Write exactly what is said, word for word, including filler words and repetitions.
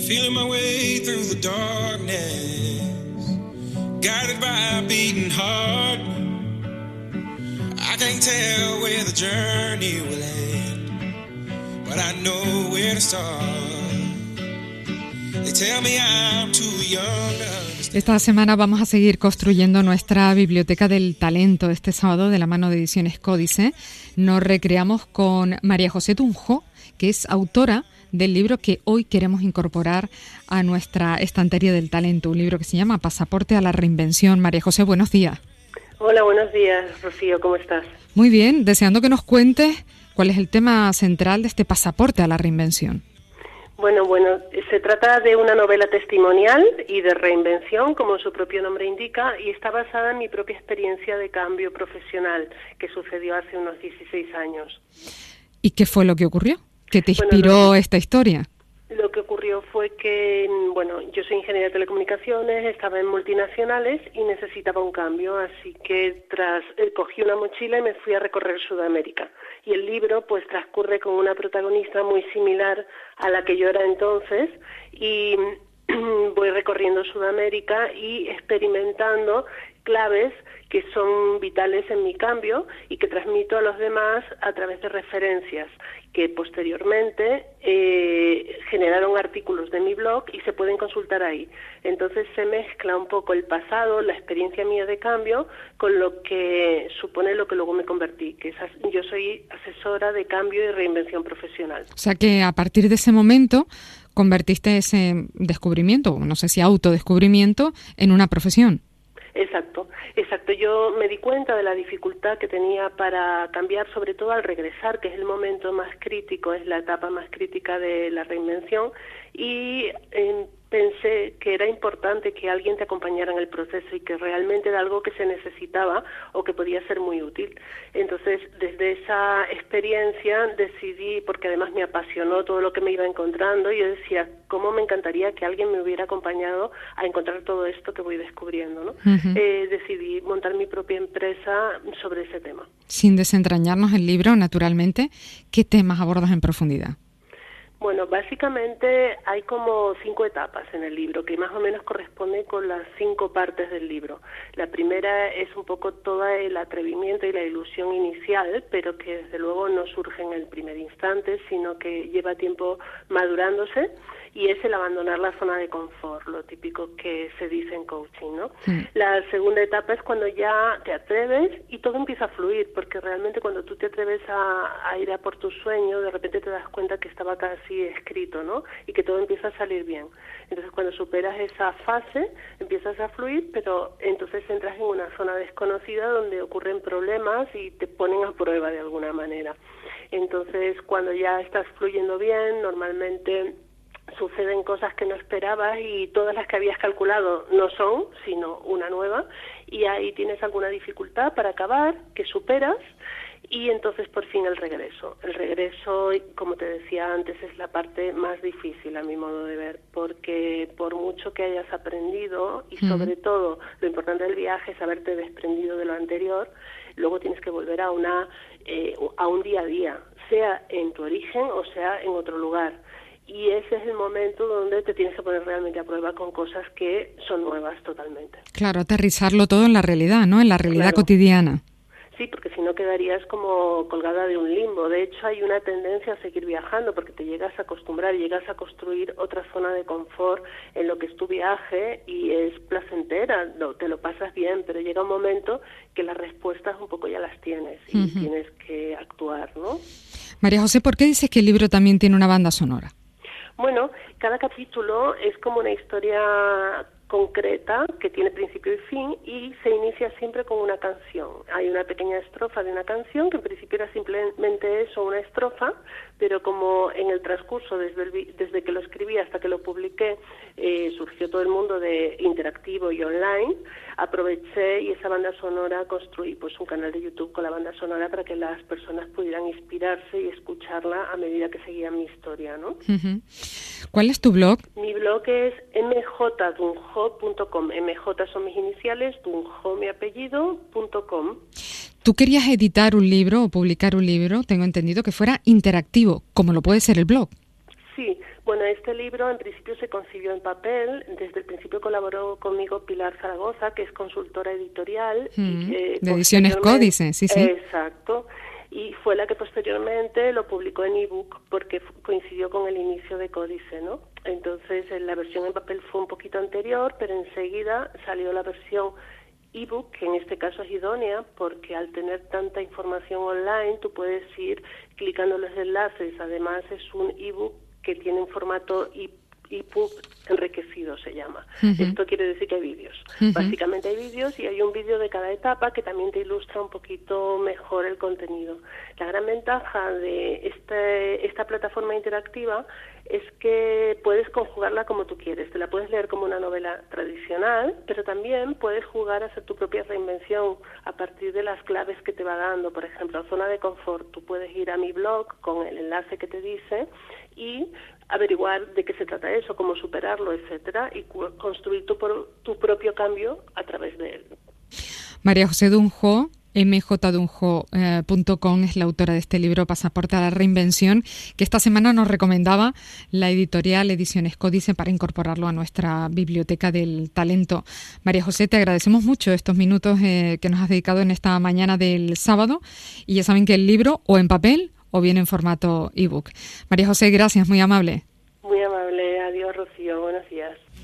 Feeling my way through the darkness, guided by a beating heart. I can't tell where the journey will end, but I know where to start. They tell me I'm too young to understand. Esta semana vamos a seguir construyendo nuestra biblioteca del talento. Este sábado, de la mano de Ediciones Códice, nos recreamos con María José Tunjo, que es autora del libro que hoy queremos incorporar a nuestra estantería del talento, un libro que se llama Pasaporte a la Reinvención. María José, buenos días. Hola, buenos días, Rocío, ¿cómo estás? Muy bien, deseando que nos cuentes cuál es el tema central de este Pasaporte a la Reinvención. Bueno, bueno, se trata de una novela testimonial y de reinvención, como su propio nombre indica, y está basada en mi propia experiencia de cambio profesional, que sucedió hace unos dieciséis años. ¿Y qué fue lo que ocurrió? ¿Qué te inspiró bueno, esta historia? Lo que ocurrió fue que, bueno, yo soy ingeniera de telecomunicaciones, estaba en multinacionales y necesitaba un cambio, así que tras eh, cogí una mochila y me fui a recorrer Sudamérica. Y el libro pues transcurre con una protagonista muy similar a la que yo era entonces y voy recorriendo Sudamérica y experimentando claves que son vitales en mi cambio y que transmito a los demás a través de referencias que posteriormente eh, generaron artículos de mi blog y se pueden consultar ahí. Entonces se mezcla un poco el pasado, la experiencia mía de cambio, con lo que supone lo que luego me convertí, que es, yo soy asesora de cambio y reinvención profesional. O sea que a partir de ese momento convertiste ese descubrimiento, no sé si autodescubrimiento, en una profesión. Exacto, exacto. Yo me di cuenta de la dificultad que tenía para cambiar, sobre todo al regresar, que es el momento más crítico, es la etapa más crítica de la reinvención, y eh, pensé que era importante que alguien te acompañara en el proceso y que realmente era algo que se necesitaba o que podía ser muy útil. Entonces, desde esa experiencia decidí, porque además me apasionó todo lo que me iba encontrando, y yo decía, ¿cómo me encantaría que alguien me hubiera acompañado a encontrar todo esto que voy descubriendo, ¿no? Uh-huh. Eh, decidí montar mi propia empresa sobre ese tema. Sin desentrañarnos el libro, naturalmente, ¿qué temas abordas en profundidad? Bueno, básicamente hay como cinco etapas en el libro que más o menos corresponden con las cinco partes del libro. La primera es un poco todo el atrevimiento y la ilusión inicial, pero que desde luego no surge en el primer instante, sino que lleva tiempo madurándose, y es el abandonar la zona de confort, lo típico que se dice en coaching, ¿no? Sí. La segunda etapa es cuando ya te atreves y todo empieza a fluir, porque realmente cuando tú te atreves a, a ir a por tu sueño, de repente te das cuenta que estaba casi escrito, ¿no? Y que todo empieza a salir bien. Entonces, cuando superas esa fase, empiezas a fluir, pero entonces entras en una zona desconocida donde ocurren problemas y te ponen a prueba de alguna manera. Entonces, cuando ya estás fluyendo bien, normalmente suceden cosas que no esperabas y todas las que habías calculado no son, sino una nueva, y ahí tienes alguna dificultad para acabar, que superas, y entonces por fin el regreso. El regreso, como te decía antes, es la parte más difícil a mi modo de ver, porque por mucho que hayas aprendido, y sobre uh-huh. todo lo importante del viaje es haberte desprendido de lo anterior, luego tienes que volver a una eh, a un día a día, sea en tu origen o sea en otro lugar. Y ese es el momento donde te tienes que poner realmente a prueba con cosas que son nuevas totalmente. Claro, aterrizarlo todo en la realidad, ¿no? En la realidad claro. cotidiana. Sí, porque si no quedarías como colgada de un limbo. De hecho, hay una tendencia a seguir viajando porque te llegas a acostumbrar, llegas a construir otra zona de confort en lo que es tu viaje y es placentera, no, te lo pasas bien, pero llega un momento que las respuestas un poco ya las tienes y uh-huh. tienes que actuar, ¿no? María José, ¿por qué dices que el libro también tiene una banda sonora? Bueno, cada capítulo es como una historia concreta que tiene principio y fin y se inicia siempre con una canción. Hay una pequeña estrofa de una canción que en principio era simplemente eso, una estrofa, pero como en el transcurso desde, el, desde que lo escribí hasta que lo publiqué eh, surgió todo el mundo de interactivo y online, aproveché y esa banda sonora construí pues un canal de YouTube con la banda sonora para que las personas pudieran inspirarse y escucharla a medida que seguía mi historia, ¿no? Uh-huh. ¿Cuál es tu blog? Mi blog es m j dunjo punto com. M J son mis iniciales, Dunjo mi apellido, punto com. Tú querías editar un libro o publicar un libro, tengo entendido, que fuera interactivo, como lo puede ser el blog. Sí, Bueno, este libro en principio se concibió en papel. Desde el principio colaboró conmigo Pilar Zaragoza, que es consultora editorial. Mm, y que de Ediciones Códice, sí, sí. Exacto. Y fue la que posteriormente lo publicó en ebook porque coincidió con el inicio de Códice, ¿no? Entonces la versión en papel fue un poquito anterior, pero enseguida salió la versión ebook, que en este caso es idónea porque al tener tanta información online tú puedes ir clicando los enlaces. Además es un ebook que tiene un formato ebook enriquecido, se llama. Uh-huh. Esto quiere decir que hay vídeos. Uh-huh. Básicamente hay vídeos y hay un vídeo de cada etapa que también te ilustra un poquito mejor el contenido. La gran ventaja de este, esta plataforma interactiva es que puedes conjugarla como tú quieres. Te la puedes leer como una novela tradicional, pero también puedes jugar a hacer tu propia reinvención a partir de las claves que te va dando. Por ejemplo, zona de confort. Tú puedes ir a mi blog con el enlace que te dice y averiguar de qué se trata eso, cómo superarlo, etcétera, y cu- construir tu, por, tu propio cambio a través de él. María José Dunjo, eme jota dunjo punto com, es la autora de este libro Pasaporte a la Reinvención, que esta semana nos recomendaba la editorial Ediciones Códice para incorporarlo a nuestra biblioteca del talento. María José, te agradecemos mucho estos minutos eh, que nos has dedicado en esta mañana del sábado, y ya saben que el libro o en papel o bien en formato ebook. María José, gracias, muy amable.